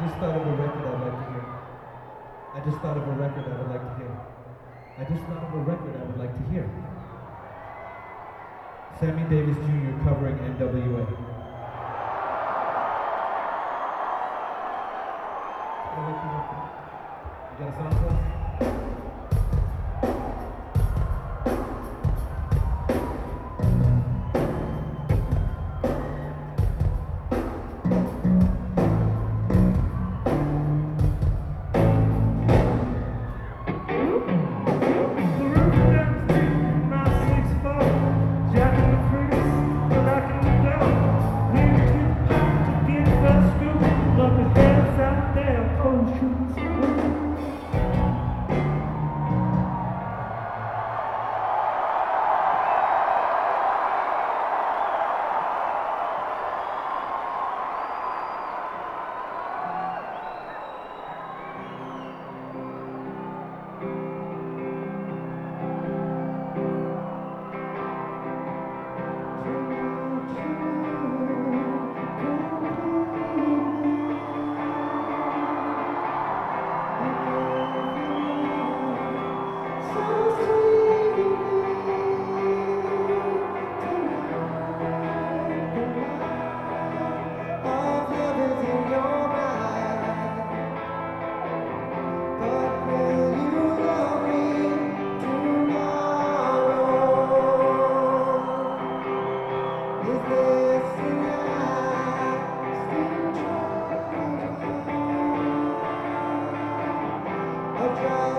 just thought of a record I'd like to hear. I just thought of a record I would like to hear. I just thought of a record I would like to hear. Sammy Davis Jr. covering NWA. You got a song for us? I'll try.